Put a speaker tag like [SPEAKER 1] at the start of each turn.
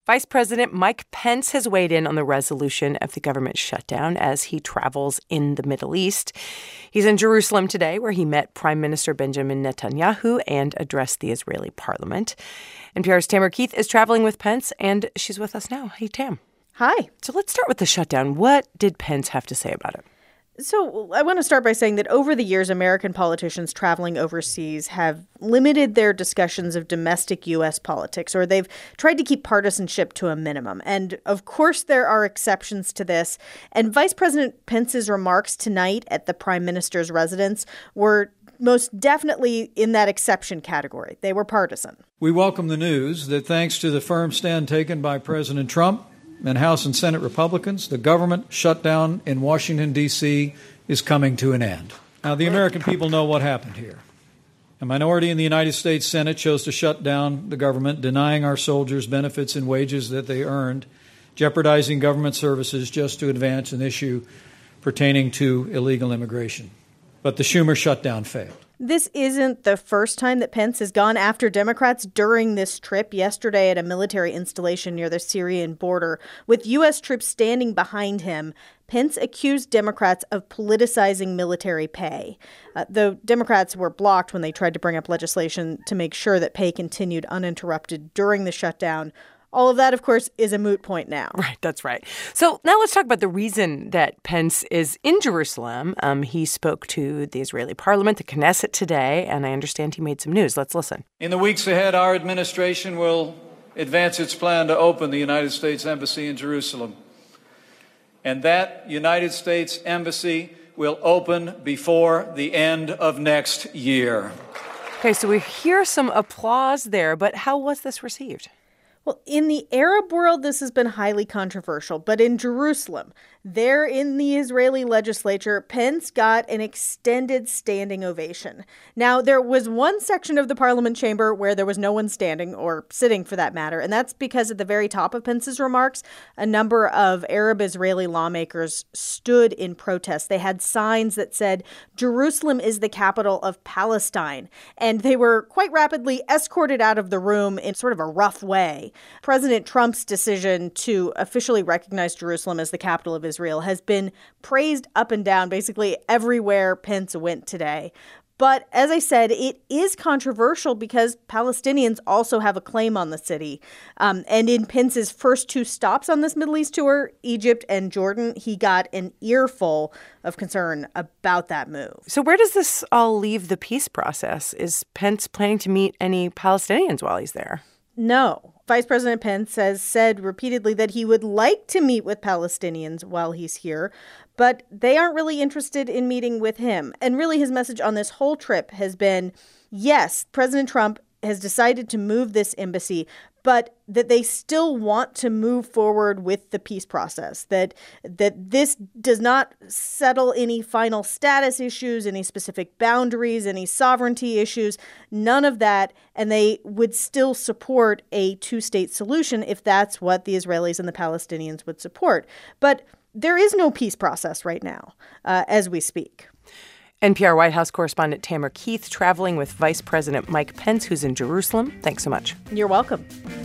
[SPEAKER 1] Vice President Mike Pence has weighed in on the resolution of the government shutdown as he travels in the Middle East. He's in Jerusalem today, where he met Prime Minister Benjamin Netanyahu and addressed the Israeli parliament. NPR's Tamara Keith is traveling with Pence, and she's with us now. Hey, Tam.
[SPEAKER 2] Hi.
[SPEAKER 1] So let's start with the shutdown. What did Pence have to say about it?
[SPEAKER 2] So I want to start by saying that over the years, American politicians traveling overseas have limited their discussions of domestic U.S. politics, or they've tried to keep partisanship to a minimum. And of course, there are exceptions to this. And Vice President Pence's remarks tonight at the Prime Minister's residence were most definitely in that exception category. They were partisan.
[SPEAKER 3] We welcome the news that thanks to the firm stand taken by President Trump and House and Senate Republicans, the government shutdown in Washington, D.C. is coming to an end. Now, the American people know what happened here. A minority in the United States Senate chose to shut down the government, denying our soldiers benefits and wages that they earned, jeopardizing government services just to advance an issue pertaining to illegal immigration. But the Schumer shutdown failed.
[SPEAKER 2] This isn't the first time that Pence has gone after Democrats during this trip. Yesterday at a military installation near the Syrian border, with U.S. troops standing behind him, Pence accused Democrats of politicizing military pay. Though Democrats were blocked when they tried to bring up legislation to make sure that pay continued uninterrupted during the shutdown. All of that, of course, is a moot point now.
[SPEAKER 1] Right, that's right. So now let's talk about the reason that Pence is in Jerusalem. He spoke to the Israeli parliament, the Knesset, today, and I understand he made some news. Let's listen.
[SPEAKER 3] In the weeks ahead, our administration will advance its plan to open the United States Embassy in Jerusalem. And that United States Embassy will open before the end of next year.
[SPEAKER 1] Okay, so we hear some applause there, but how was this received?
[SPEAKER 2] Well, in the Arab world, this has been highly controversial. But in Jerusalem, there in the Israeli legislature, Pence got an extended standing ovation. Now, there was one section of the parliament chamber where there was no one standing or sitting for that matter. And that's because at the very top of Pence's remarks, a number of Arab Israeli lawmakers stood in protest. They had signs that said, "Jerusalem is the capital of Palestine." And they were quite rapidly escorted out of the room in sort of a rough way. President Trump's decision to officially recognize Jerusalem as the capital of Israel has been praised up and down, basically everywhere Pence went today. But as I said, it is controversial because Palestinians also have a claim on the city. And in Pence's first two stops on this Middle East tour, Egypt and Jordan, he got an earful of concern about that move.
[SPEAKER 1] So where does this all leave the peace process? Is Pence planning to meet any Palestinians while he's there?
[SPEAKER 2] No. Vice President Pence has said repeatedly that he would like to meet with Palestinians while he's here, but they aren't really interested in meeting with him. And really his message on this whole trip has been, yes, President Trump has decided to move this embassy, but that they still want to move forward with the peace process, that this does not settle any final status issues, any specific boundaries, any sovereignty issues, none of that. And they would still support a two-state solution if that's what the Israelis and the Palestinians would support. But there is no peace process right now as we speak.
[SPEAKER 1] NPR White House correspondent Tamara Keith traveling with Vice President Mike Pence, who's in Jerusalem. Thanks so much.
[SPEAKER 2] You're welcome.